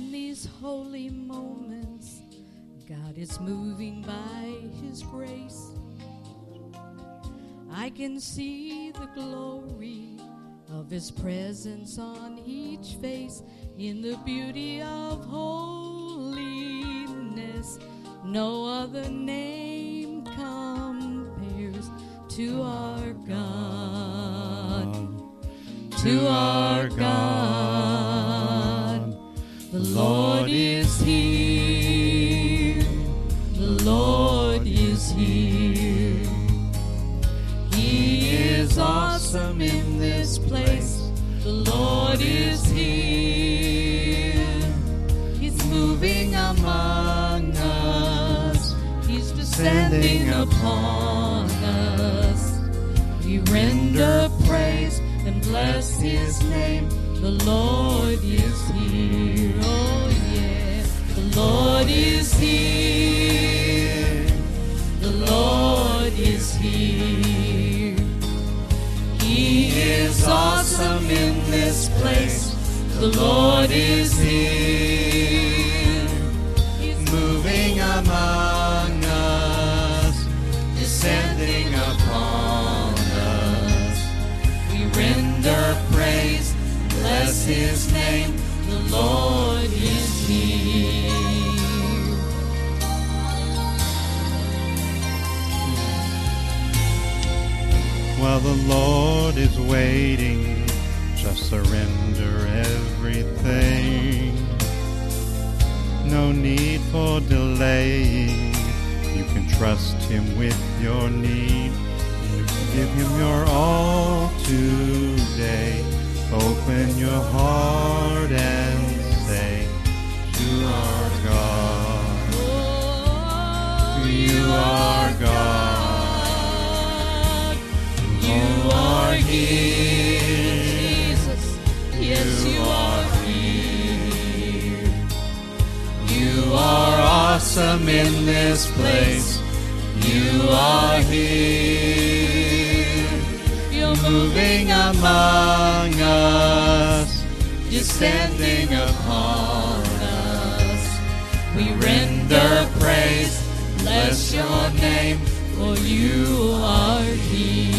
In these holy moments, God is moving by His grace. I can see the glory of His presence on each face. In the beauty of holiness, no other name compares to our God. To our God. The Lord is here. The Lord is here. He is awesome in this place. The Lord is here. He's moving among us. He's descending upon us. We render praise and bless His name. The Lord is here. Oh yeah. The Lord is here. The Lord is here. He is awesome in this place. The Lord is here. He's moving among us, descending upon us. We render praise, bless His name. The Lord is here. While the Lord is waiting, just surrender everything. No need for delaying. You can trust Him with your need. You can give Him your all today. Open your heart and say to our God, You are God. You are here, Jesus. Yes, You are here. You are awesome in this place. You are here. You're moving among us, descending upon us. We render praise, bless Your name, for You are here.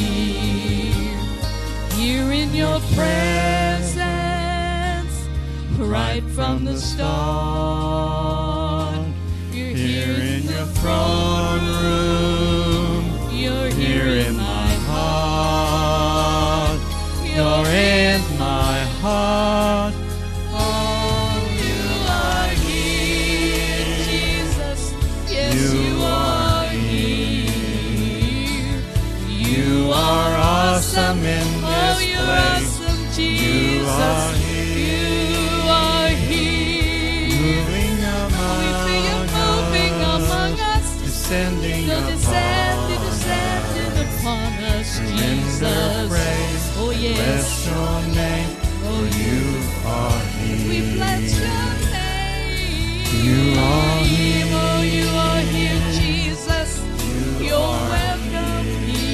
Here in Your presence, right from the start. You're here in Your throne room. You're here in my heart. You're in my heart. Oh, You are here, Jesus. Yes, You are here. You are awesome in this place. Awesome, Jesus. You are here. You are here. Moving among We feel You moving among us. descending Descending upon us, Jesus. praise, Oh yes. bless Your name, for You are here. We bless Your name. You are here. Oh, You are here, Jesus. You're welcome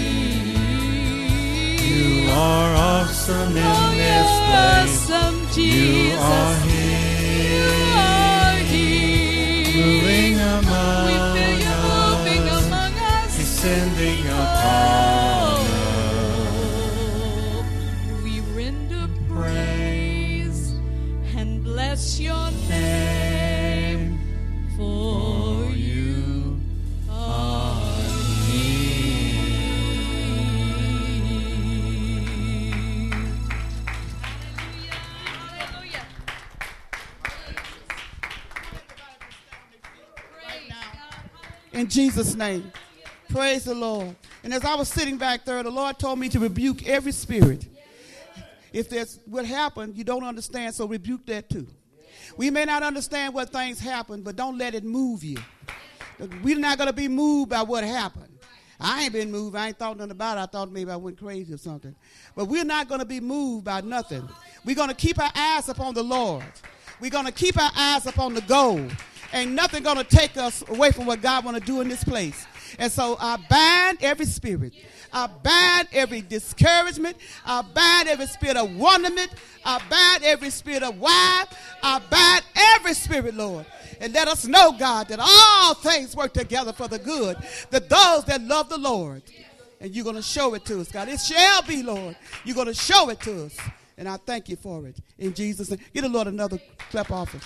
here. You are awesome in Oh, this You're place. awesome, You Jesus. are here. You are here. Moving among We feel You moving us, among us. descending upon us. We render praise and bless Your name, for You are here. Hallelujah. In Jesus' name. Praise the Lord. And as I was sitting back there, the Lord told me to rebuke every spirit. If there's what happened, you don't understand, so rebuke that too. We may not understand what things happen, but don't let it move you. We're not going to be moved by what happened. I ain't been moved. I ain't thought nothing about it. I thought maybe I went crazy or something. But we're not going to be moved by nothing. We're going to keep our eyes upon the Lord. We're going to keep our eyes upon the goal. Ain't nothing going to take us away from what God want to do in this place. And so I bind every spirit. I bind every discouragement. I bind every spirit of wonderment. I bind every spirit of why. I bind every every spirit, Lord. And let us know, God, that all things work together for the good, that those that love the Lord. And you're going to show it to us, God. It shall be, Lord. You're going to show it to us. And I thank you for it. In Jesus' name. Give the Lord another clap offering.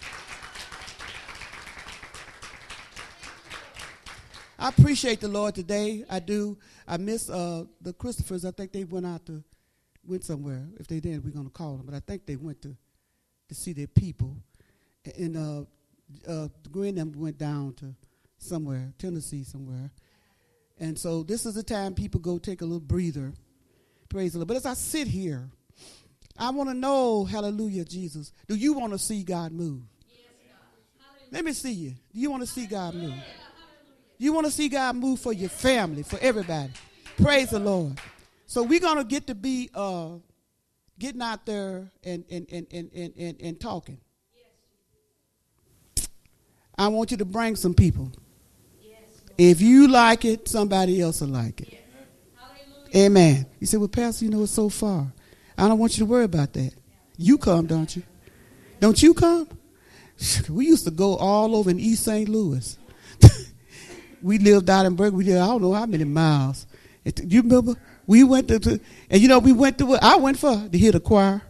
I appreciate the Lord today. I do. I miss the Christophers. I think they went somewhere. If they didn't, we're going to call them. But I think they went to see their people. And Gwen and them went down to somewhere, Tennessee somewhere. And so this is the time people go take a little breather. Praise the Lord. But as I sit here, I want to know, hallelujah, Jesus, do you want to see God move? Yes, God. Let me see you. Do you want to see God move? You want to see God move for your family, for everybody. Praise the Lord. So we're going to get to be getting out there and talking. I want you to bring some people. If you like it, somebody else will like it. Amen. You say, well, Pastor, you know it's so far. I don't want you to worry about that. You come, don't you? Don't you come? We used to go all over in East St. Louis. We lived out in Berkeley. We did I don't know how many miles. Do you remember? We went to and you know, we went to what I went for? To hear the choir.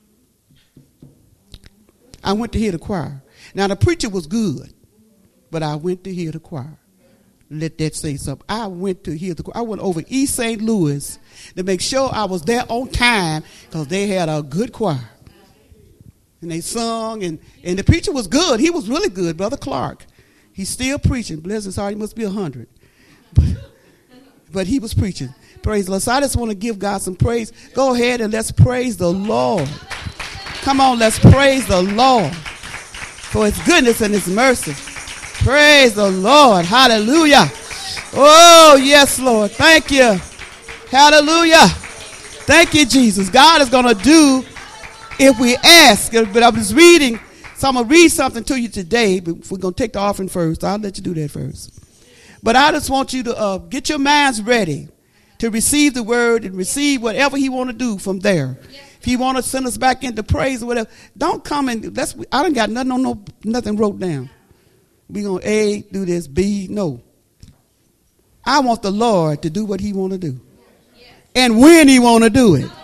I went to hear the choir. Now, the preacher was good, but I went to hear the choir. Let that say something. I went to hear the choir. I went over East St. Louis to make sure I was there on time because they had a good choir. And they sung, and the preacher was good. He was really good, Brother Clark. He's still preaching. Bless his heart, he must be 100. But he was preaching. Praise the Lord. So I just want to give God some praise. Go ahead and let's praise the Lord. Come on, let's praise the Lord for his goodness and his mercy. Praise the Lord. Hallelujah. Oh, yes, Lord. Thank you. Hallelujah. Thank you, Jesus. God is going to do if we ask. But I was reading, so I'm going to read something to you today, but we're going to take the offering first. I'll let you do that first. But I just want you to get your minds ready to receive the word and receive whatever he want to do from there. If he want to send us back into praise or whatever, don't come and I done got nothing wrote down. We going to A, do this, B, no. I want the Lord to do what he want to do. And when he want to do it.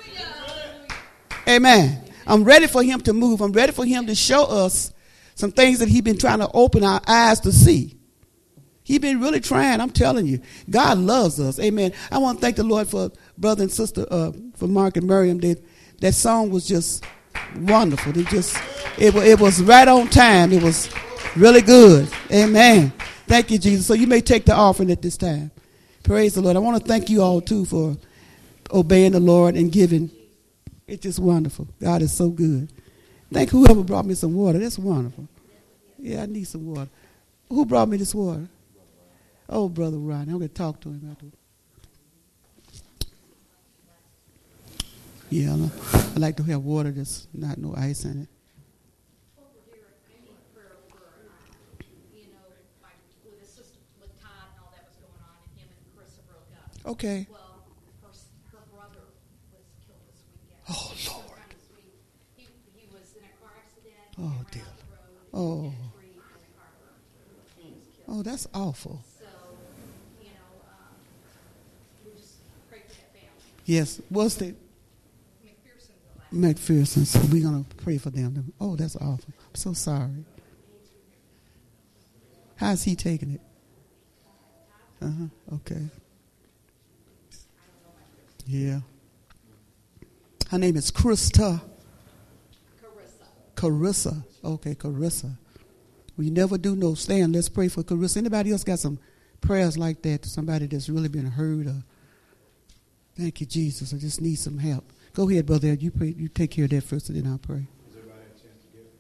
Amen. I'm ready for him to move. I'm ready for him to show us some things that he's been trying to open our eyes to see. He's been really trying. I'm telling you. God loves us. Amen. I want to thank the Lord for brother and sister, for Mark and Miriam. That song was just wonderful. It was right on time. It was really good. Amen. Thank you, Jesus. So you may take the offering at this time. Praise the Lord. I want to thank you all, too, for obeying the Lord and giving. It's just wonderful. God is so good. Thank whoever brought me some water. That's wonderful. Yeah, I need some water. Who brought me this water? Oh, Brother Ronnie. I'm going to talk to him after. Yeah, I like to have water that's not no ice in it. Okay. Well, her brother was killed this weekend. Oh, Lord. He was in a car accident. Oh, dear. Oh. Oh, that's awful. So, we just pray for that family. Yes. What's the? McPherson. McPherson. So we're going to pray for them. Oh, that's awful. I'm so sorry. How's he taking it? Okay. Yeah. Her name is Carissa. Okay, Carissa. We never do no stand. Let's pray for Carissa. Anybody else got some prayers like that? Somebody that's really been hurt? Or, thank you, Jesus. I just need some help. Go ahead, brother. You pray. You take care of that first, and then I'll pray. Does everybody have a chance to give?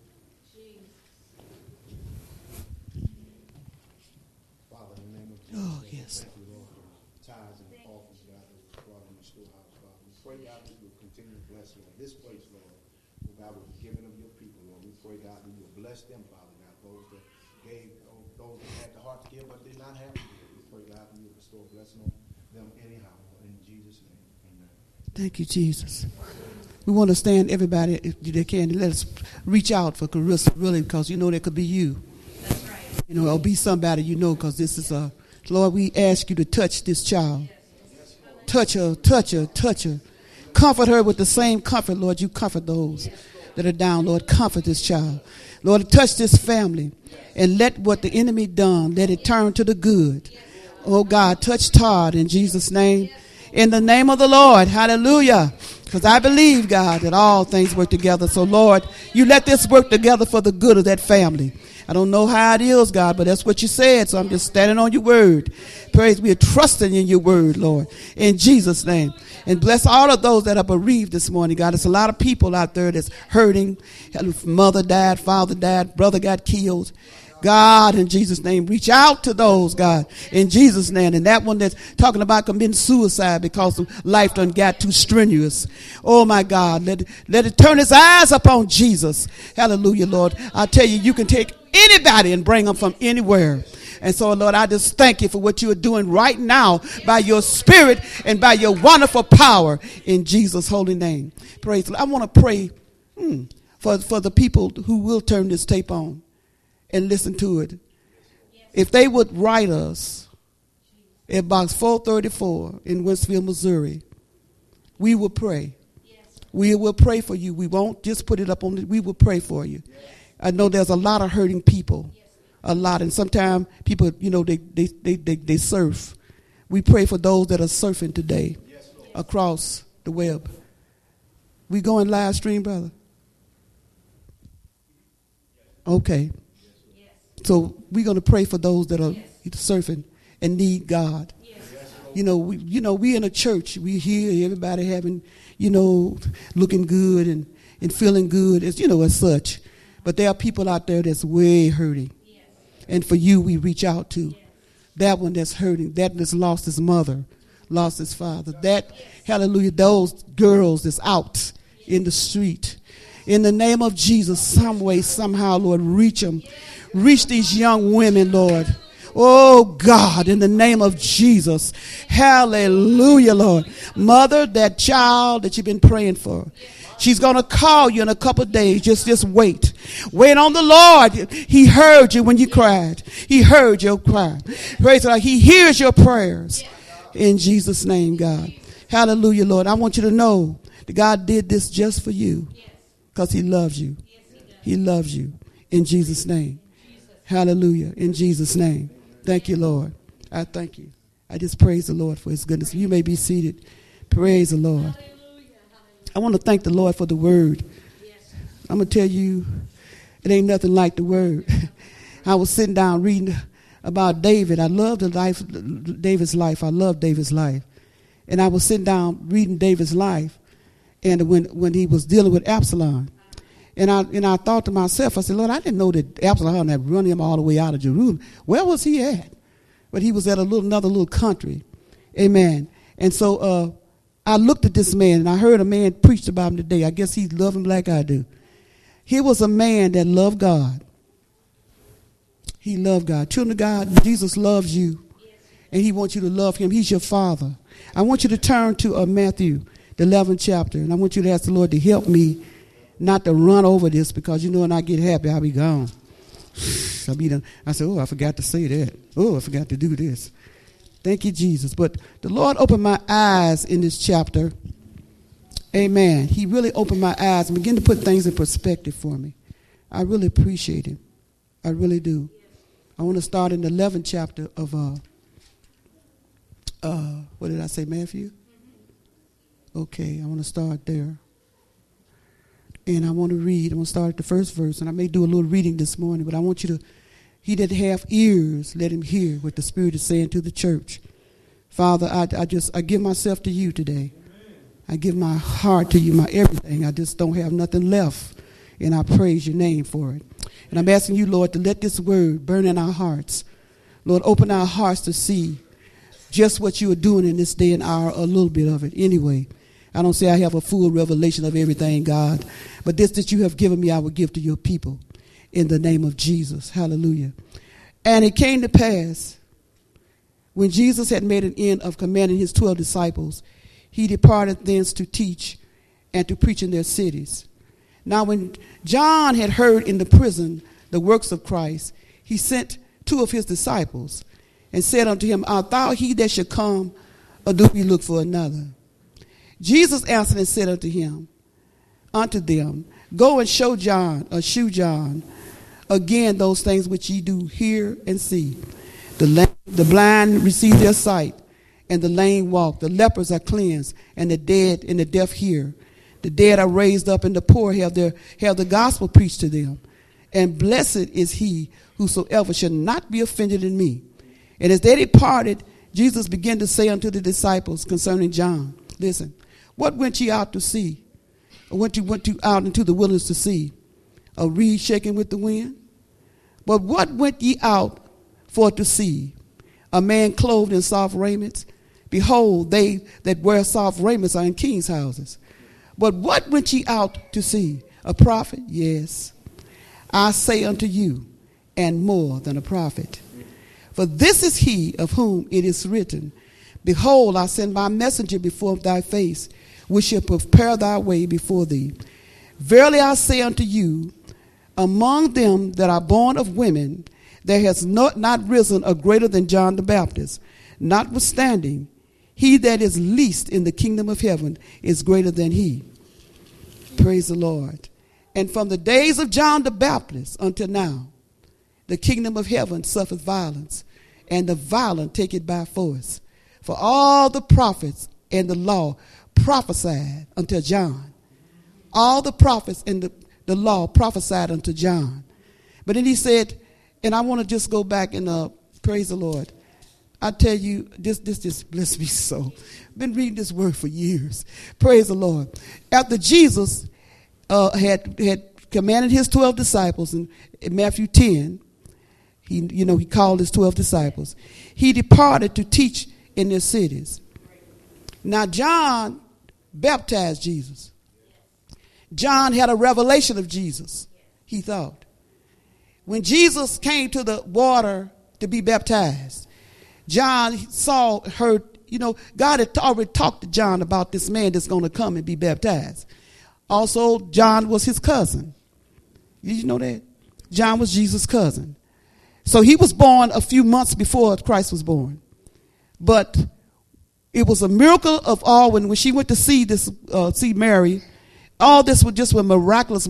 Father, in the name of Jesus. Oh, yes. Thank you, Lord, for tithes and offerings, God, that you brought in the storehouse, Father. We pray, God, that you will continue to bless, Lord, this place, Lord. God, with the giving of your people, Lord. We pray, God, that you will bless them, Father, God. Those that gave, those that had the heart to give but did not have to give. We pray, God, that you will restore blessing on them anyhow. In Jesus' name, amen. Thank you, Jesus. We want to stand, everybody, if they can, and let us reach out for Carissa, really, because you know that could be you. That's right. You know, or be somebody you know, because this is Lord, we ask you to touch this child. Touch her, touch her, touch her. Comfort her with the same comfort, Lord, you comfort those that are down. Lord, comfort this child. Lord, touch this family and let what the enemy done, let it turn to the good. Oh, God, touch Todd in Jesus' name. In the name of the Lord, hallelujah. Because I believe, God, that all things work together. So, Lord, you let this work together for the good of that family. I don't know how it is, God, but that's what you said. So I'm just standing on your word. Praise, we are trusting in your word, Lord, in Jesus' name. And bless all of those that are bereaved this morning, God. There's a lot of people out there that's hurting. Mother died, father died, brother got killed. God, in Jesus' name, reach out to those, God, in Jesus' name. And that one that's talking about committing suicide because life done got too strenuous. Oh, my God, let it turn his eyes upon Jesus. Hallelujah, Lord. I tell you, you can take anybody and bring them from anywhere. And so, Lord, I just thank you for what you are doing right now by your spirit and by your wonderful power in Jesus' holy name. Praise the Lord. I want to pray for the people who will turn this tape on and listen to it. If they would write us at Box 434 in Wentzville, Missouri, we will pray. We will pray for you. We won't just put it up on we will pray for you. I know there's a lot of hurting people. A lot. And sometimes people, you know, they surf. We pray for those that are surfing today across the web. We going live stream, brother? Okay. So we're going to pray for those that are surfing and need God. You know, we in a church. We hear everybody having, you know, looking good and feeling good, as you know, as such. But there are people out there that's way hurting. And for you, we reach out to that one that's hurting, that that's lost his mother, lost his father. That, hallelujah, those girls that's out in the street. In the name of Jesus, some way, somehow, Lord, reach them. Reach these young women, Lord. Oh, God, in the name of Jesus. Hallelujah, Lord. Mother, that child that you've been praying for, she's going to call you in a couple of days. Just wait. Wait on the Lord. He heard you when you cried. He heard your cry. Praise God. He hears your prayers. In Jesus' name, God. Hallelujah, Lord. I want you to know that God did this just for you because he loves you. He loves you. In Jesus' name. Hallelujah. In Jesus' name. Thank you, Lord. I thank you. I just praise the Lord for his goodness. You may be seated. Praise the Lord. I want to thank the Lord for the word. I'm going to tell you, it ain't nothing like the word. I was sitting down reading about David. I love David's life. I love David's life. And I was sitting down reading David's life, and when he was dealing with Absalom. And I thought to myself, I said, Lord, I didn't know that Absalom had run him all the way out of Jerusalem. Where was he at? But he was at another little country. Amen. And so I looked at this man, and I heard a man preach about him today. I guess he loved him like I do. He was a man that loved God. He loved God. Children of God, Jesus loves you, and he wants you to love him. He's your father. I want you to turn to Matthew, the 11th chapter, and I want you to ask the Lord to help me not to run over this, because, you know, when I get happy, I'll be gone. I'll be done. I said, oh, I forgot to say that. Oh, I forgot to do this. Thank you, Jesus. But the Lord opened my eyes in this chapter. Amen. He really opened my eyes and began to put things in perspective for me. I really appreciate him. I really do. I want to start in the 11th chapter of, what did I say, Matthew? Okay, I want to start there. And I want to read. I'm going to start at the first verse, and I may do a little reading this morning, but I want you to, he that have ears, let him hear what the Spirit is saying to the church. Father, I give myself to you today. I give my heart to you, my everything. I just don't have nothing left, and I praise your name for it. And I'm asking you, Lord, to let this word burn in our hearts. Lord, open our hearts to see just what you are doing in this day and hour, a little bit of it anyway. I don't say I have a full revelation of everything, God, but this that you have given me, I will give to your people in the name of Jesus. Hallelujah. And it came to pass, when Jesus had made an end of commanding his 12 disciples, he departed thence to teach and to preach in their cities. Now when John had heard in the prison the works of Christ, he sent 2 of his disciples and said unto him, Art thou he that should come, or do we look for another? Jesus answered and said unto them, Go and shew John again those things which ye do hear and see. The blind receive their sight, and the lame walk. The lepers are cleansed, and the dead and the deaf hear. The dead are raised up, and the poor have the gospel preached to them. And blessed is he whosoever shall not be offended in me. And as they departed, Jesus began to say unto the disciples concerning John, Listen, what went ye out to see? Or went you out into the wilderness to see? A reed shaken with the wind? But what went ye out for to see? A man clothed in soft raiments? Behold, they that wear soft raiments are in kings' houses. But what went ye out to see? A prophet? Yes, I say unto you, and more than a prophet. For this is he of whom it is written, Behold, I send my messenger before thy face, which shall prepare thy way before thee. Verily I say unto you, among them that are born of women, there has not risen a greater than John the Baptist. Notwithstanding, he that is least in the kingdom of heaven is greater than he. Praise the Lord. And from the days of John the Baptist until now, the kingdom of heaven suffereth violence, and the violent take it by force. For all the prophets and the law prophesied unto John. All the prophets and the law prophesied unto John. But then he said, and I want to just go back and praise the Lord. I tell you, this just blessed me so. Been reading this word for years. Praise the Lord. After Jesus had commanded his 12 disciples in Matthew 10, he called his 12 disciples. He departed to teach in their cities. Now John baptized Jesus. John had a revelation of Jesus, he thought. When Jesus came to the water to be baptized, John heard, God had already talked to John about this man that's going to come and be baptized. Also, John was his cousin. Did you know that? John was Jesus' cousin. So he was born a few months before Christ was born. But it was a miracle of all when she went to see Mary. All this was just miraculous.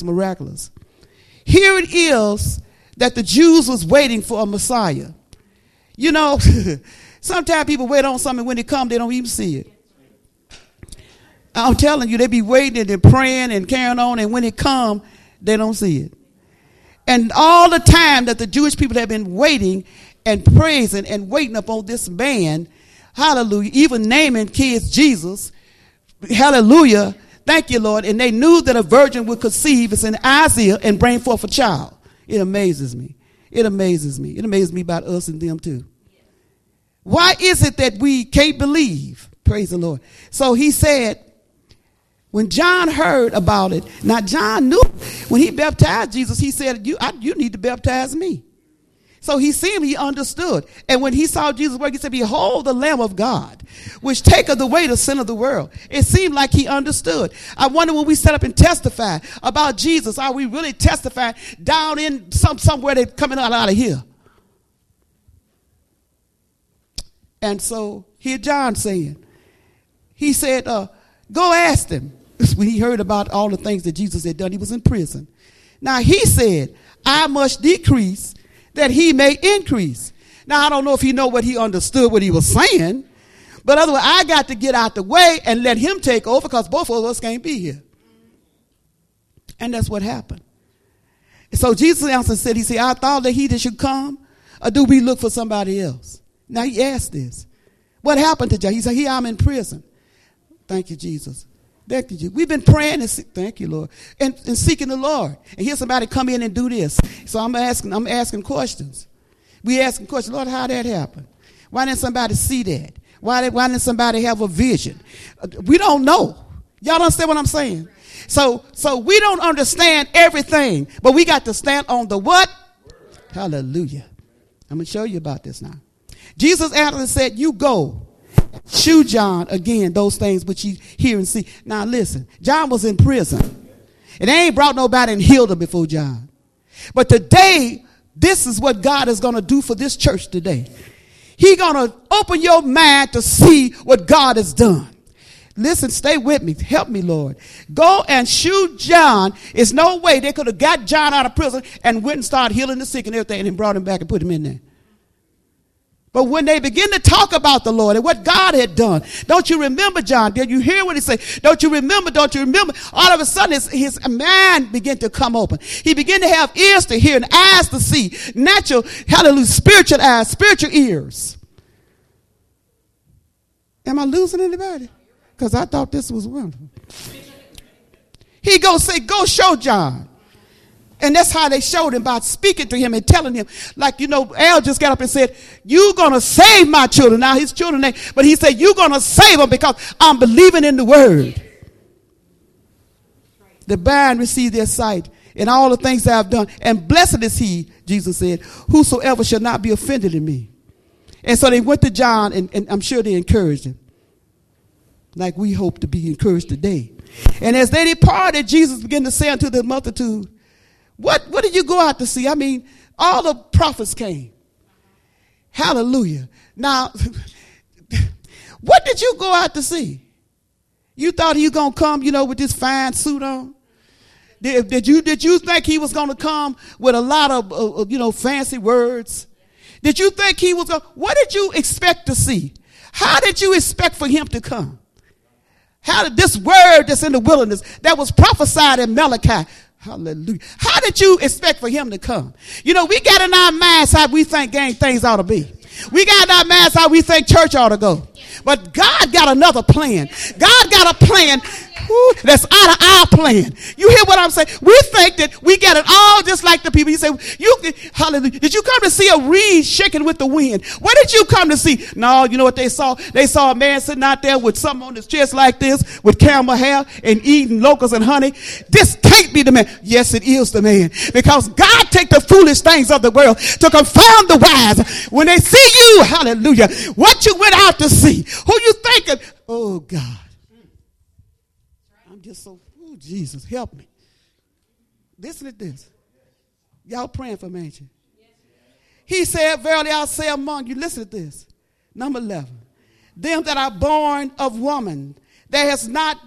Here it is that the Jews was waiting for a Messiah. Sometimes people wait on something, when it comes, they don't even see it. I'm telling you, they be waiting and praying and carrying on, and when it comes, they don't see it. And all the time that the Jewish people have been waiting and praising and waiting upon this man, hallelujah, even naming kids Jesus, hallelujah, thank you, Lord. And they knew that a virgin would conceive, it's in Isaiah, and bring forth a child. It amazes me. It amazes me. It amazes me about us and them too. Why is it that we can't believe? Praise the Lord. So he said, when John heard about it, now John knew when he baptized Jesus, he said, you need to baptize me. So he understood. And when he saw Jesus work, he said, Behold the Lamb of God, which taketh away the sin of the world. It seemed like he understood. I wonder when we set up and testify about Jesus, are we really testifying down in somewhere that's coming out of here? And so here John saying, he said, go ask them. When he heard about all the things that Jesus had done, he was in prison. Now he said, I must decrease that he may increase. Now I don't know if he know what he understood what he was saying, but otherwise I got to get out the way and let him take over, because both of us can't be here. And that's what happened. So Jesus answered and said, he said, I thought that he that should come, or do we look for somebody else? Now he asked this. What happened to John? He said, here I'm in prison. Thank you, Jesus. Thank you. We've been praying and thank you, Lord, and seeking the Lord. And here's somebody come in and do this. So I'm asking questions. We asking questions. Lord, how did that happen? Why didn't somebody see that? Why didn't somebody have a vision? We don't know. Y'all understand what I'm saying? So we don't understand everything, but we got to stand on the what? Hallelujah. I'm going to show you about this now. Jesus answered and said, you go and shew John again those things which you hear and see. Now listen, John was in prison. And they ain't brought nobody and healed him before John. But today, this is what God is going to do for this church today. He's going to open your mind to see what God has done. Listen, stay with me. Help me, Lord. Go and shoot John. There's no way they could have got John out of prison and went and started healing the sick and everything and then brought him back and put him in there. But when they begin to talk about the Lord and what God had done, don't you remember, John? Did you hear what he said? Don't you remember? Don't you remember? All of a sudden, his mind began to come open. He began to have ears to hear and eyes to see. Natural, hallelujah, spiritual eyes, spiritual ears. Am I losing anybody? Because I thought this was wonderful. He go say, go show John. And that's how they showed him, by speaking to him and telling him. Like, you know, Al just got up and said, you're going to save my children. Now his children, but he said, you're going to save them because I'm believing in the word. The blind receive their sight and all the things that I've done. And blessed is he, Jesus said, whosoever shall not be offended in me. And so they went to John, and I'm sure they encouraged him. Like we hope to be encouraged today. And as they departed, Jesus began to say unto the multitude, what did you go out to see? I mean, all the prophets came. Hallelujah. Now, what did you go out to see? You thought he was going to come, you know, with this fine suit on? Did you think he was going to come with a lot of, you know, fancy words? Did you think he was going to? What did you expect to see? How did you expect for him to come? How did this word that's in the wilderness that was prophesied in Malachi? Hallelujah. How did you expect for him to come? You know, we got in our minds how we think things ought to be. We got in our minds how we think church ought to go. But God got another plan. God got a plan that's out of our plan. You hear what I'm saying? We think that we get it all just like the people. You say, hallelujah. Did you come to see a reed shaking with the wind? What did you come to see? No, you know what they saw? They saw a man sitting out there with something on his chest like this, with camel hair and eating locusts and honey. This can't be the man. Yes, it is the man. Because God take the foolish things of the world to confound the wise. When they see you, hallelujah, what you went out to see, who you thinking? Oh, God. I'm just so, oh, Jesus, help me. Listen to this. Y'all praying for me, ain't you? He said, verily I'll say among you, listen to this. Number 11. Them that are born of woman, there has not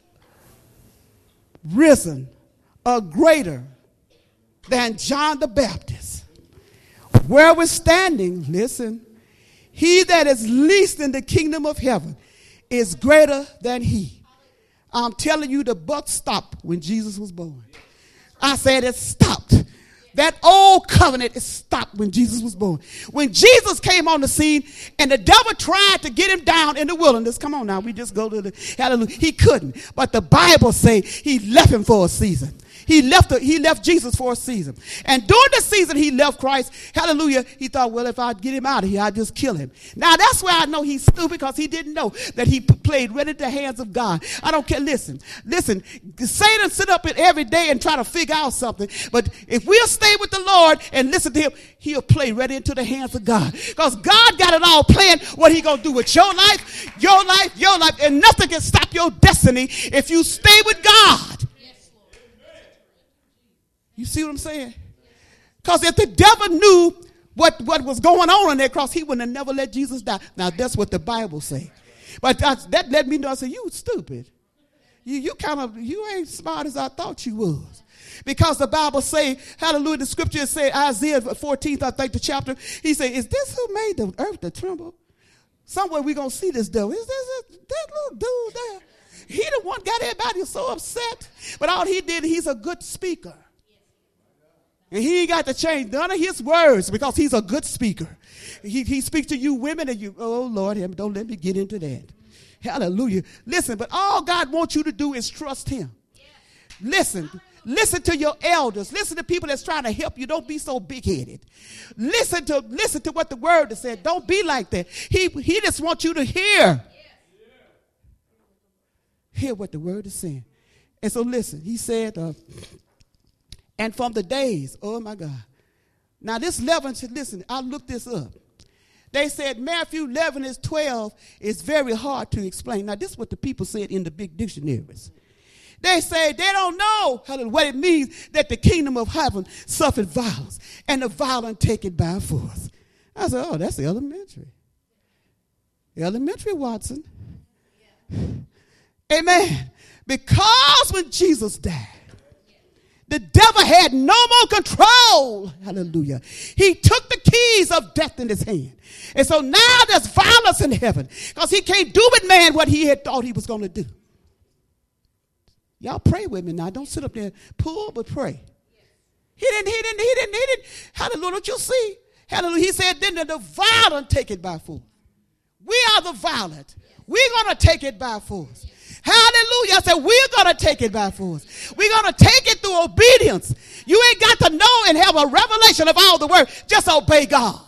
risen a greater than John the Baptist. Where we're standing, listen, he that is least in the kingdom of heaven is greater than he. I'm telling you, the buck stopped when Jesus was born. I said it stopped. That old covenant is stopped when Jesus was born. When Jesus came on the scene and the devil tried to get him down in the wilderness. Come on now, we just go to the hallelujah. He couldn't. But the Bible say he left him for a season. He left Jesus for a season. And during the season he left Christ, hallelujah, he thought, well, if I get him out of here, I'll just kill him. Now, that's where I know he's stupid, because he didn't know that he played right into the hands of God. I don't care. Listen. Satan sit up every day and try to figure out something. But if we'll stay with the Lord and listen to him, he'll play right into the hands of God. Because God got it all planned, what he going to do with your life, and nothing can stop your destiny if you stay with God. You see what I'm saying? Because if the devil knew what was going on that cross, he would have never let Jesus die. Now, that's what the Bible say. But that let me know, I said, you stupid. You ain't smart as I thought you was. Because the Bible say, hallelujah, the scripture say, Isaiah 14th, I think the chapter, he say, is this who made the earth to tremble? Somewhere we going to see this devil. Is this that little dude there? He the one got everybody so upset. But all he did, he's a good speaker. And he ain't got to change none of his words because he's a good speaker. He speaks to you women and you, oh, Lord, don't let me get into that. Hallelujah. Listen, but all God wants you to do is trust him. Listen to your elders. Listen to people that's trying to help you. Don't be so big-headed. Listen to what the word has said. Don't be like that. He just wants you to hear. Hear what the word is saying. And so listen, he said, and from the days, oh my God. Now this leaven, listen, I looked this up. They said Matthew 11:12 is very hard to explain. Now, this is what the people said in the big dictionaries. They say they don't know what it means that the kingdom of heaven suffered violence, and the violent take it by force. I said, oh, that's elementary. Elementary, Watson. Amen. Because when Jesus died, the devil had no more control. Hallelujah. He took the keys of death in his hand. And so now there's violence in heaven because he can't do with man what he had thought he was going to do. Y'all pray with me now. Don't sit up there and pull, but pray. He didn't. Hallelujah. Don't you see? Hallelujah. He said, then the violent take it by force. We are the violent. We're going to take it by force. Hallelujah. I said, we're going to take it by force. We're going to take it through obedience. You ain't got to know and have a revelation of all the word. Just obey God.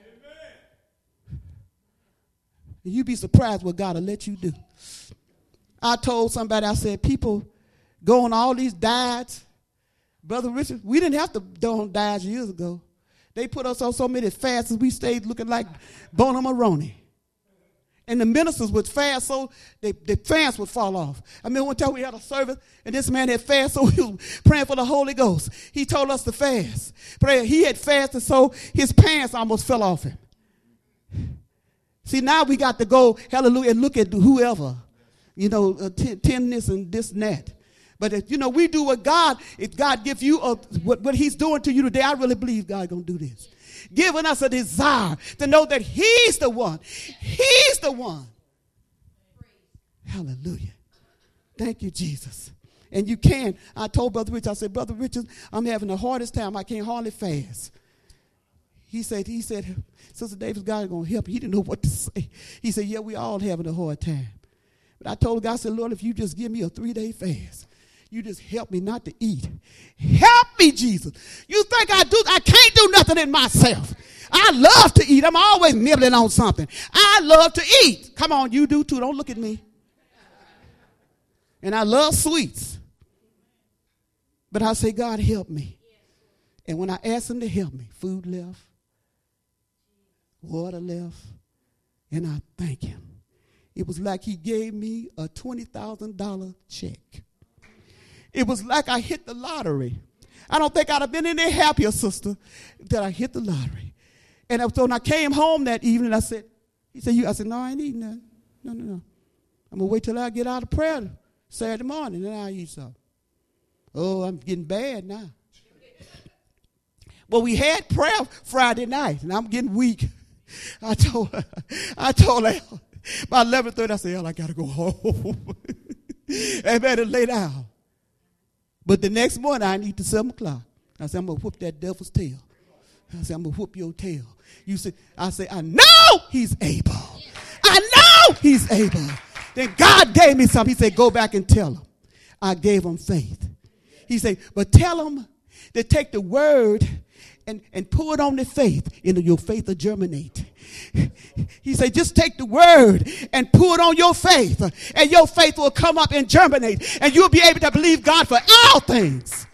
And you'd be surprised what God will let you do. I told somebody, I said, people go on all these diets. Brother Richard, we didn't have to go on diets years ago. They put us on so many fasts and we stayed looking like Bono Maroney. And the ministers would fast so the fast would fall off. I mean, one time we had a service and this man had fasted, so he was praying for the Holy Ghost. He told us to fast. Pray. He had fasted so his pants almost fell off him. See, now we got to go, hallelujah, and look at whoever, attend this and this and that. But, we do what God, if God gives you what he's doing to you today, I really believe God going to do this. Giving us a desire to know that he's the one. He's the one. Hallelujah. Thank you, Jesus. And you can. I told Brother Richard, I said, Brother Richard, I'm having the hardest time. I can't hardly fast. He said, Sister Davis, God is going to help you. He didn't know what to say. He said, yeah, we all having a hard time. But I told God, I said, Lord, if you just give me a 3-day fast, you just help me not to eat. Help me, Jesus. You think I can't do nothing in myself. I love to eat. I'm always nibbling on something. I love to eat. Come on, you do too. Don't look at me. And I love sweets. But I say, God, help me. And when I asked him to help me, food left, water left, and I thank him. It was like he gave me a $20,000 check. It was like I hit the lottery. I don't think I'd have been any happier, sister, that I hit the lottery. And so when I came home that evening, I said, I said, no, I ain't eating nothing. No. I'm going to wait till I get out of prayer Saturday morning, then I'll eat something. Oh, I'm getting bad now. Well, we had prayer Friday night, and I'm getting weak. I told her, by 11:30, I said, I got to go home. And better lay down. But the next morning, I need to 7 o'clock. I said, I'm going to whoop that devil's tail. I said, I'm going to whoop your tail. I said, I know he's able. I know he's able. Then God gave me something. He said, go back and tell him. I gave him faith. He said, but tell him to take the word and pour it on the faith. Your faith will germinate. He said, just take the word and pour it on your faith, and your faith will come up and germinate, and you'll be able to believe God for all things.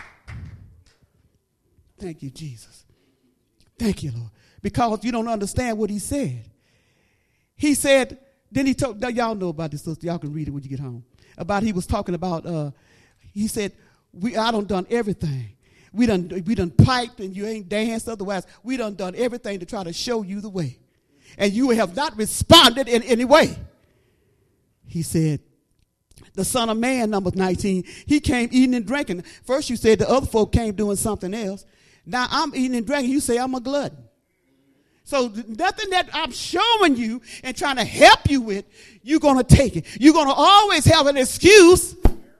Thank you, Jesus. Thank you, Lord. Because you don't understand what he said. He said, then he told, y'all know about this, sister. Y'all can read it when you get home. He was talking about, he said, I done everything. We done piped and you ain't danced. Otherwise, we done everything to try to show you the way. And you have not responded in any way. He said, the Son of Man, number 19, he came eating and drinking. First you said the other folk came doing something else. Now I'm eating and drinking. You say I'm a glutton. So nothing that I'm showing you and trying to help you with, you're going to take it. You're going to always have an excuse.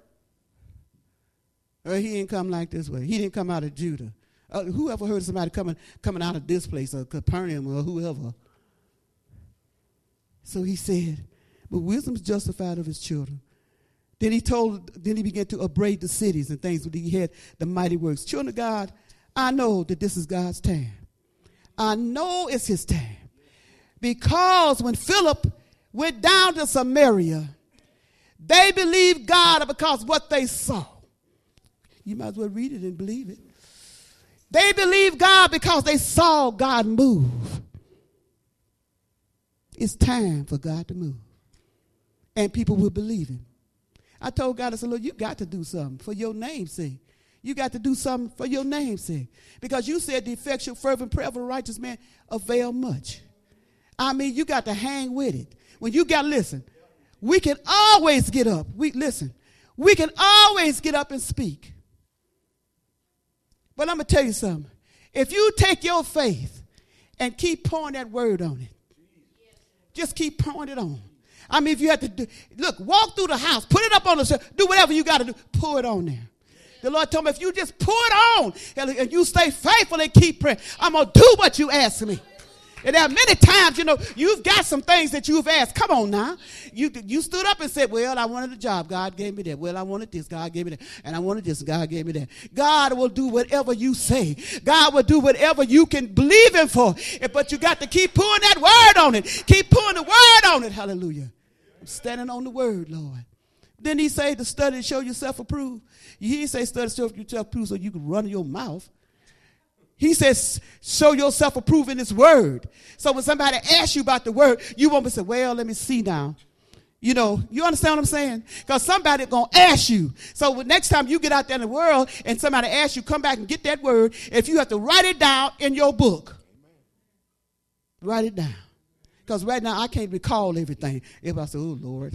He didn't come like this way. He didn't come out of Judah. Whoever heard of somebody coming out of this place, or Capernaum, or whoever? So he said, but wisdom is justified of his children. Then he began to upbraid the cities and things. He had the mighty works. Children of God, I know that this is God's time. I know it's his time. Because when Philip went down to Samaria, they believed God because what they saw. You might as well read it and believe it. They believed God because they saw God move. it's time for God to move. And people will believe him. I told God, I said, Lord, you got to do something for your name's sake. You got to do something for your name's sake. Because you said the effectual, fervent prayer of a righteous man avail much. I mean, you got to hang with it. When you got, listen, we can always get up. We can always get up and speak. But I'm going to tell you something. If you take your faith and keep pouring that word on it, just keep pouring it on. I mean, if you have to do, look, walk through the house, put it up on the shelf, do whatever you got to do, pour it on there. The Lord told me, if you just pour it on and you stay faithful and keep praying, I'm going to do what you ask me. And there are many times, you know, you've got some things that you've asked. Come on now. You stood up and said, well, I wanted a job. God gave me that. Well, I wanted this. God gave me that. And I wanted this. God gave me that. God will do whatever you say. God will do whatever you can believe him for. But you got to keep pouring that word on it. Keep pouring the word on it. Hallelujah. I'm standing on the word, Lord. Didn't he say to study and show yourself approved? He didn't say study and show yourself approved so you can run your mouth. He says, show yourself approved in his word. So when somebody asks you about the word, you won't be saying, well, let me see now. You know, you understand what I'm saying? Because somebody's going to ask you. So next time you get out there in the world and somebody asks you, come back and get that word. If you have to write it down in your book, write it down. Because right now I can't recall everything. If I say, oh, Lord,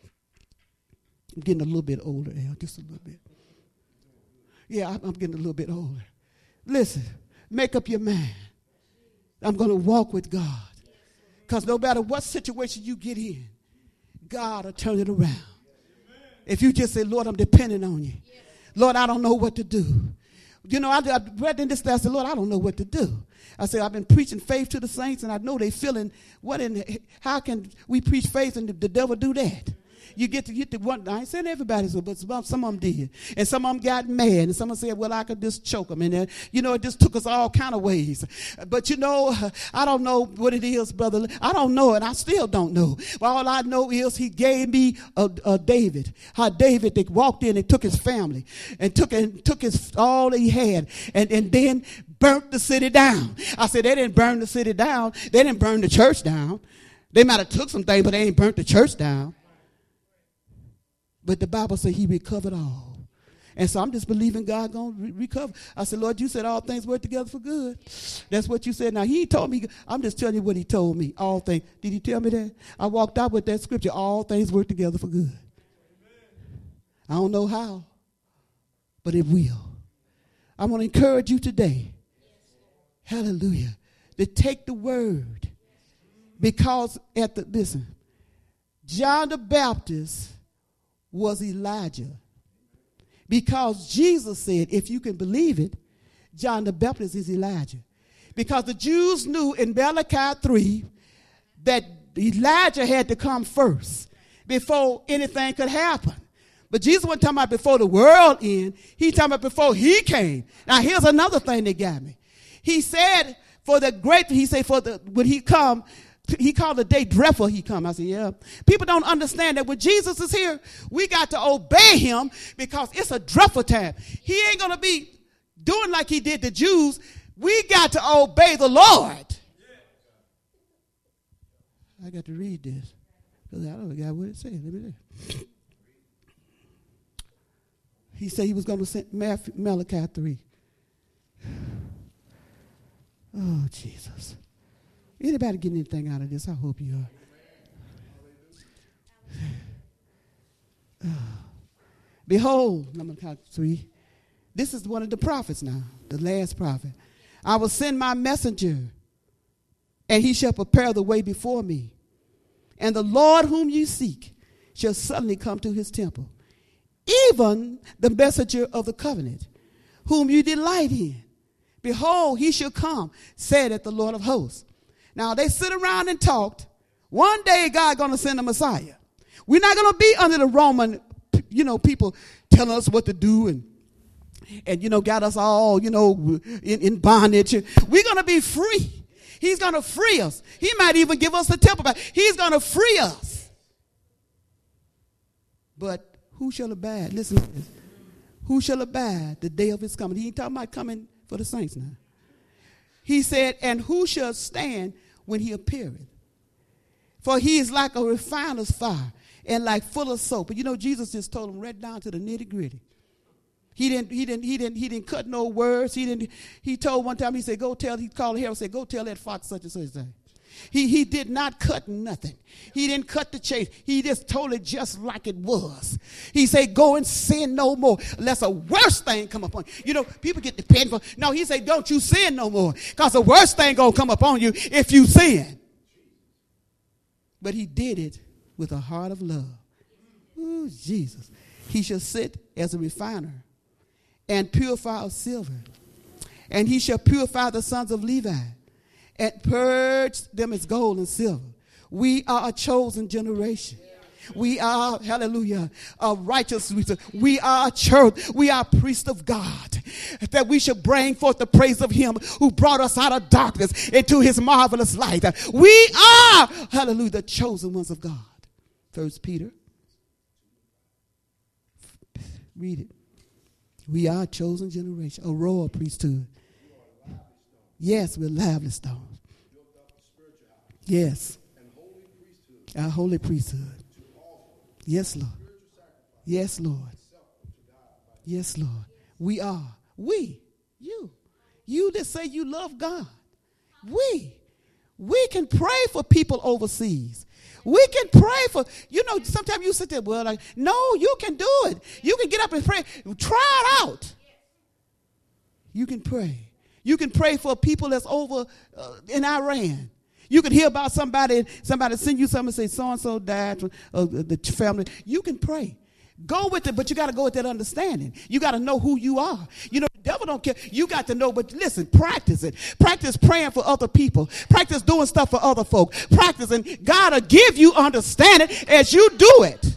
I'm getting a little bit older, Al, just a little bit. Yeah, I'm getting a little bit older. Listen. Make up your mind. I'm going to walk with God. Because no matter what situation you get in, God will turn it around. If you just say, Lord, I'm depending on you. Lord, I don't know what to do. You know, I read in this class, I said, Lord, I don't know what to do. I said, I've been preaching faith to the saints, and I know they feeling, how can we preach faith and the devil do that? You get to one. I ain't saying everybody, but some of them did. And some of them got mad. And some of them said, well, I could just choke them. And, you know, it just took us all kind of ways. But, you know, I don't know what it is, brother. I don't know, and I still don't know. But all I know is he gave me a David. How David, they walked in and took his family and took his all he had and then burnt the city down. I said, they didn't burn the city down. They didn't burn the church down. They might have took some things, but they ain't burnt the church down. But the Bible says he recovered all. And so I'm just believing God going to recover. I said, Lord, you said all things work together for good. That's what you said. Now, he told me, I'm just telling you what he told me. All things. Did he tell me that? I walked out with that scripture. All things work together for good. I don't know how, but it will. I want to encourage you today. Hallelujah. To take the word. Because listen, John the Baptist was Elijah. Because Jesus said, if you can believe it, John the Baptist is Elijah. Because the Jews knew in Malachi 3 that Elijah had to come first before anything could happen. But Jesus wasn't talking about before the world ended. He talking about before he came. Now here's another thing that got me. He said when he come, he called the day dreadful he come. I said, yeah. People don't understand that when Jesus is here, we got to obey him because it's a dreadful time. He ain't going to be doing like he did the Jews. We got to obey the Lord. I got to read this because I don't know what it says. Let me see. He said he was going to send Malachi 3. Oh, Jesus. Anybody getting anything out of this? I hope you are. Behold, Malachi 3. This is one of the prophets now, the last prophet. I will send my messenger, and he shall prepare the way before me. And the Lord whom you seek shall suddenly come to his temple. Even the messenger of the covenant, whom you delight in. Behold, he shall come, saith the Lord of hosts. Now, they sit around and talked. One day, God going to send a Messiah. We're not going to be under the Roman, people telling us what to do and got us all, in bondage. We're going to be free. He's going to free us. He might even give us the temple back. He's going to free us. But who shall abide? Listen to this. Who shall abide the day of his coming? He ain't talking about coming for the saints now. He said, and who shall stand when he appeareth? For he is like a refiner's fire and like full of soap. But you know, Jesus just told him right down to the nitty gritty. He didn't cut no words. He told one time, he said, go tell, he called Harold and said, go tell that fox such and such thing. He did not cut nothing. He didn't cut the chase. He just told it just like it was. He said, go and sin no more, unless a worse thing come upon you. You know, people get dependent. No, he said, don't you sin no more, because the worst thing going to come upon you if you sin. But he did it with a heart of love. Ooh, Jesus. He shall sit as a refiner and purify of silver. And he shall purify the sons of Levi and purge them as gold and silver. We are a chosen generation. We are, hallelujah, a righteous. We are a church. We are priests of God. That we should bring forth the praise of him who brought us out of darkness into his marvelous light. We are, hallelujah, the chosen ones of God. 1 Peter. Read it. We are a chosen generation, a royal priesthood. Yes, we're lively stones. Yes. Our holy priesthood. Yes, Lord. Yes, Lord. Yes, Lord. We are. We. You. You that say you love God. We can pray for people overseas. We can pray for, you know, sometimes you sit there, well, like, no, you can do it. You can get up and pray. Try it out. You can pray. You can pray for people that's over in Iran. You can hear about somebody send you something and say so-and-so died, the family. You can pray. Go with it, but you got to go with that understanding. You got to know who you are. You know, the devil don't care. You got to know, but listen, practice it. Practice praying for other people. Practice doing stuff for other folk. Practice, and God will give you understanding as you do it.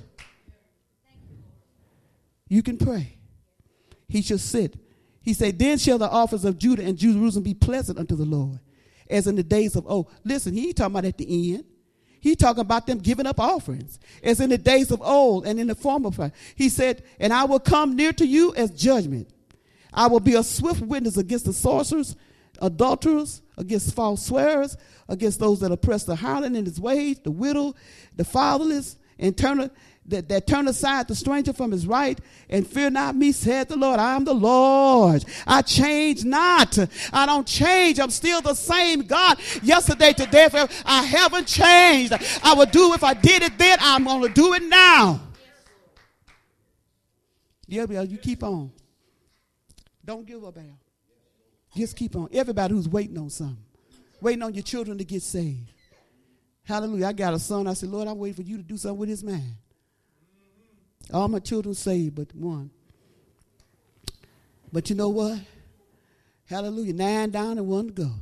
You can pray. He shall sit. He said, then shall the office of Judah and Jerusalem be pleasant unto the Lord, as in the days of old. Listen, he ain't talking about at the end. He talking about them giving up offerings, as in the days of old and in the former time. He said, and I will come near to you as judgment. I will be a swift witness against the sorcerers, adulterers, against false swearers, against those that oppress the hireling in his ways, the widow, the fatherless, and that turn aside the stranger from his right, and fear not me, said the Lord. I am the Lord. I change not. I don't change. I'm still the same God yesterday, today, forever. I haven't changed. I would do if I did it then. I'm going to do it now. Yeah, you keep on. Don't give up, Al. Just keep on. Everybody who's waiting on something, waiting on your children to get saved. Hallelujah. I got a son. I said, Lord, I'm waiting for you to do something with his man. All my children saved but one. But you know what? Hallelujah. 9 down and 1 to go.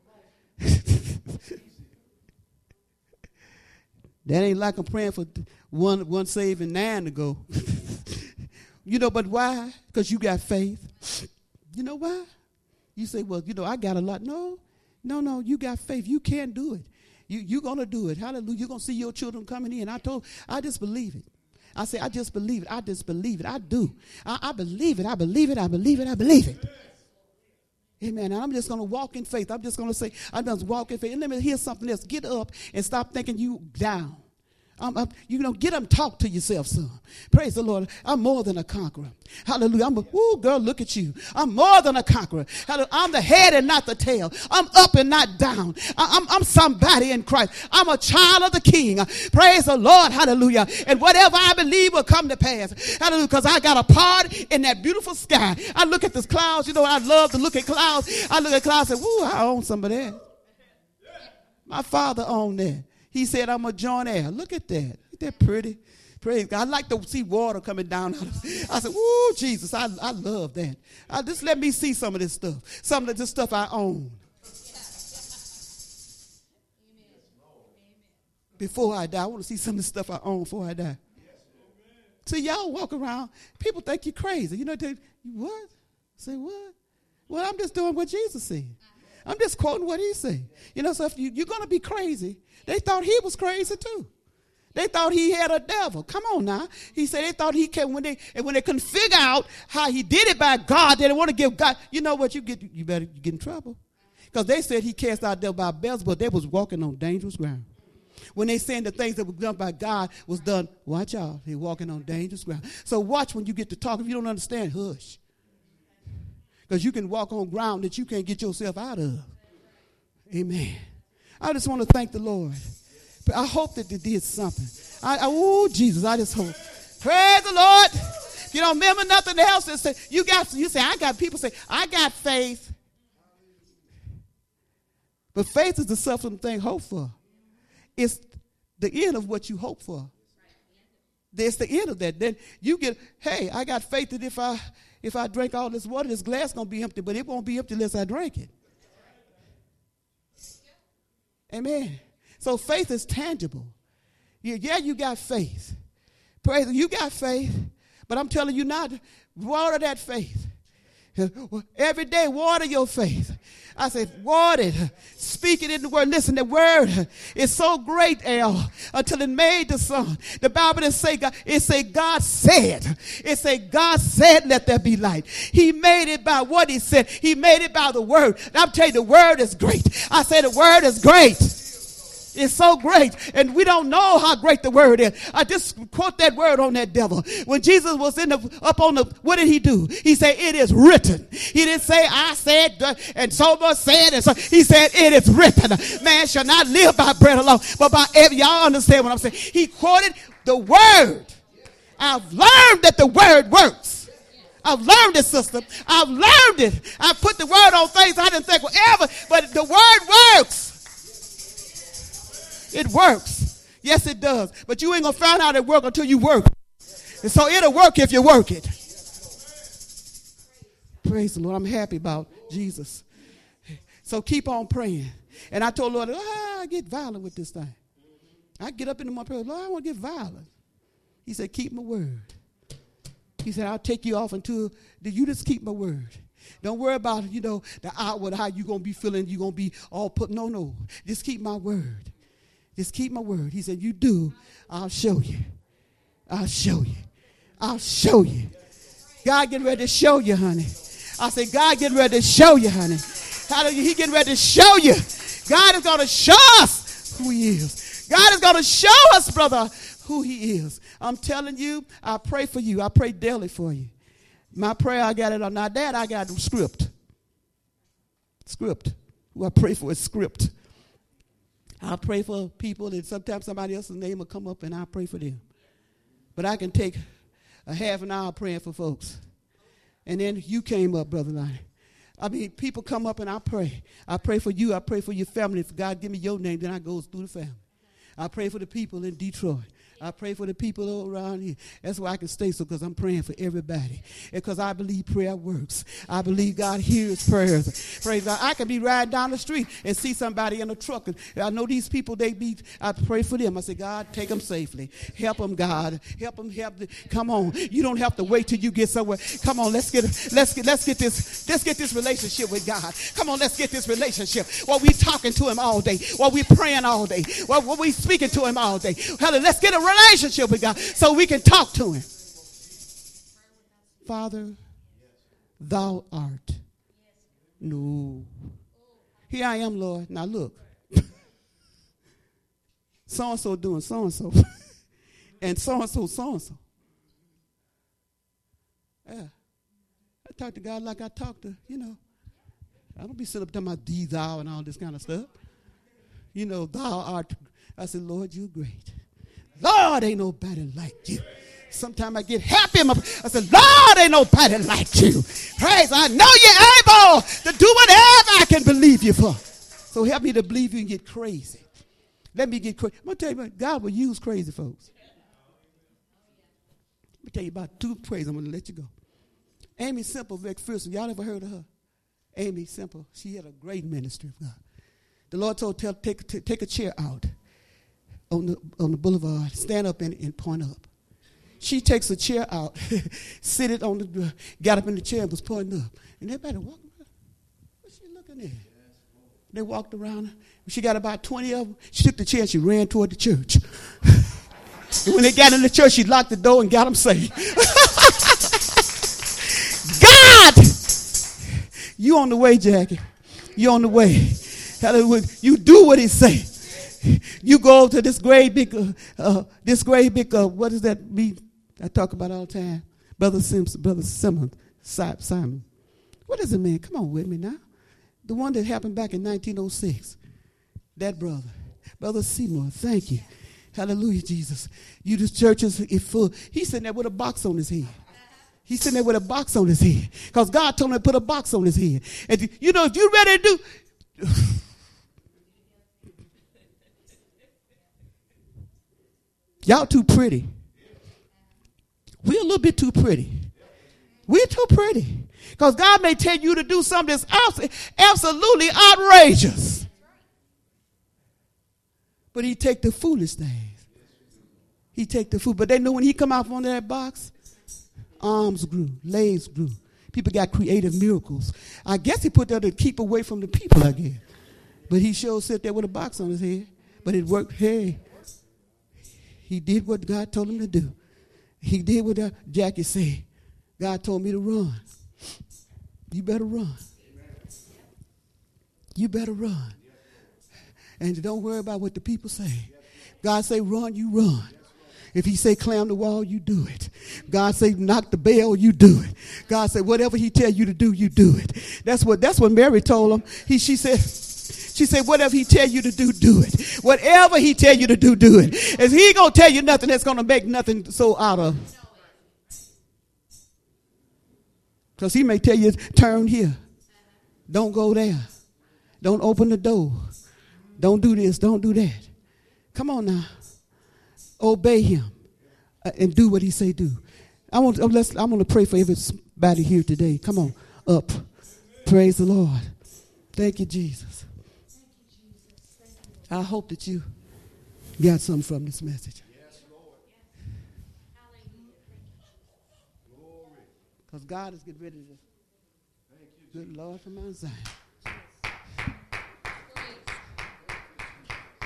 That ain't like I'm praying for one saved and 9 to go. You know, but why? Because you got faith. You know why? You say, well, you know, I got a lot. No, you got faith. You can do it. You're going to do it. Hallelujah. You're going to see your children coming in. I just believe it. I say, I just believe it. I just believe it. I do. I believe it. I believe it. I believe it. I believe it. Amen. And I'm just going to walk in faith. I'm just going to say, I'm just walk in faith. And let me hear something else. Get up and stop thinking you down. You know, get up and talk to yourself, son. Praise the Lord. I'm more than a conqueror. Hallelujah. Girl, look at you. I'm more than a conqueror. Hallelujah. I'm the head and not the tail. I'm up and not down. I'm somebody in Christ. I'm a child of the King. Praise the Lord. Hallelujah. And whatever I believe will come to pass. Hallelujah. Because I got a part in that beautiful sky. I look at the clouds. You know, I love to look at clouds. I look at clouds and say, woo, I own some of that. My father owned that. He said, I'm a joint heir. Look at that. Isn't that pretty? Praise God. I like to see water coming down out of it. I said, woo, Jesus, I love that. Just let me see some of this stuff. Some of this stuff I own. Before I die, I want to see some of the stuff I own before I die. See, y'all walk around. People think you're crazy. You know, what? Say what? Well, I'm just doing what Jesus said. I'm just quoting what he said. You know, so if you're going to be crazy, they thought he was crazy too. They thought he had a devil. Come on now. He said they thought he can, when they couldn't figure out how he did it by God, they didn't want to give God. You know what? You get in trouble. Because they said he cast out devil by Beelzebub. They was walking on dangerous ground. When they saying the things that were done by God was done, watch out. They're walking on dangerous ground. So watch when you get to talk. If you don't understand, hush. Because you can walk on ground that you can't get yourself out of. Amen. I just want to thank the Lord. But I hope that they did something. Oh, Jesus, I just hope. Praise the Lord. If you don't remember nothing else, you say, I got people say, I got faith. But faith is the substance thing hoped for. It's the end of what you hope for. It's the end of that. Then you get, hey, I got faith that if I drink all this water, this glass going to be empty, but it won't be empty unless I drink it. Amen. So faith is tangible. Yeah, you got faith. Praise, you got faith, but I'm telling you not, water that faith. Every day, water your faith. I said, water it. Speak it in the word. Listen, the word is so great, Al, until it made the sun. The Bible didn't say God. It say God said. It say God said, let there be light. He made it by what he said. He made it by the word. And I'm telling you, the word is great. I say the word is great. It's so great. And we don't know how great the word is. I just quote that word on that devil. When Jesus was up on the, what did he do? He said, it is written. He didn't say, I said, and so much said. And so he said, it is written. Man shall not live by bread alone, but by every, y'all understand what I'm saying? He quoted the word. I've learned that the word works. I've learned it, sister. I've learned it. I put the word on things I didn't think would ever, but the word works. It works. Yes, it does. But you ain't going to find out it works until you work. And so it'll work if you work it. Praise the Lord. I'm happy about Jesus. So keep on praying. And I told the Lord, I get violent with this thing. I get up into my prayer, Lord, I want to get violent. He said, keep my word. He said, I'll take you off until you just keep my word. Don't worry about, the outward, how you going to be feeling. You're going to be all put. No. Just keep my word. Just keep my word. He said, you do, I'll show you. I'll show you. I'll show you. God getting ready to show you, honey. I said, God getting ready to show you, honey. Hallelujah. He getting ready to show you. God is going to show us who he is. God is going to show us, brother, who he is. I'm telling you, I pray for you. I pray daily for you. My prayer, I got it on. Now, Dad, I got script. Script. Who I pray for is script. I'll pray for people, and sometimes somebody else's name will come up, and I'll pray for them. But I can take a half an hour praying for folks. And then you came up, Brother Lonnie. I mean, people come up, and I pray. I pray for you. I pray for your family. If God give me your name, then I go through the family. I pray for the people in Detroit. I pray for the people all around here. That's why I can stay so, because I'm praying for everybody. Because I believe prayer works. I believe God hears prayers. Praise God. I can be riding down the street and see somebody in a truck. And I know these people, I pray for them. I say, God, take them safely. Help them, God. Help them. Come on. You don't have to wait till you get somewhere. Come on, let's get this relationship with God. Come on, let's get this relationship. While we talking to him all day. While we praying all day. While we speaking to him all day. Hallelujah. Let's get a relationship with God so we can talk to him. Father, thou art. No. Here I am, Lord. Now look. So-and-so doing so-and-so. And so-and-so, so-and-so. Yeah. I talk to God like I talk to, I don't be sitting up talking about thee, thou, and all this kind of stuff. Thou art. I said, Lord, you're great. Lord, ain't nobody like you. Sometimes I get happy. I said, Lord, ain't nobody like you. Praise, I know you're able to do whatever I can believe you for. So help me to believe you and get crazy. Let me get crazy. I'm going to tell you about God will use crazy folks. Let me tell you about two crazy. I'm going to let you go. Amy Simple McPherson. Y'all ever heard of her? Amy Simple. She had a great ministry of God. The Lord told her, take a chair out on the boulevard, stand up and point up. She takes a chair out, sit it on the, got up in the chair and was pointing up. And everybody walked around. What's she looking at? They walked around. She got about 20 of them. She took the chair and she ran toward the church. And when they got in the church, she locked the door and got them saved. God! You on the way, Jackie. You on the way. Hallelujah. You do what he say. You go to this great big, what does that mean? I talk about all the time. Brother Simon. What does it mean? Come on with me now. The one that happened back in 1906. That brother. Brother Seymour, thank you. Hallelujah, Jesus. You, this church is full. He's sitting there with a box on his head. He's sitting there with a box on his head. Because God told him to put a box on his head. And you know, if you're ready to do... Y'all too pretty. We're a little bit too pretty. We're too pretty. Because God may tell you to do something that's absolutely outrageous. But he take the foolish things. He take the fool. But they know when he come out from under that box, arms grew, legs grew. People got creative miracles. I guess he put that to keep away from the people, I guess. But he sure sit there with a box on his head. But it worked. Hey, he did what God told him to do. He did what Jackie said. God told me to run. You better run. You better run. And don't worry about what the people say. God say run, you run. If he say climb the wall, you do it. God say knock the bell, you do it. God say whatever he tell you to do, you do it. That's what Mary told him. She said, whatever he tell you to do, do it. Whatever he tell you to do, do it. If he ain't going to tell you nothing that's going to make nothing so out of. Because he may tell you, turn here. Don't go there. Don't open the door. Don't do this. Don't do that. Come on now. Obey him and do what he say do. I want to pray for everybody here today. Come on up. Praise the Lord. Thank you, Jesus. I hope that you got something from this message. Yes, Lord. Because God is getting ready to. Good Lord from Mount Zion.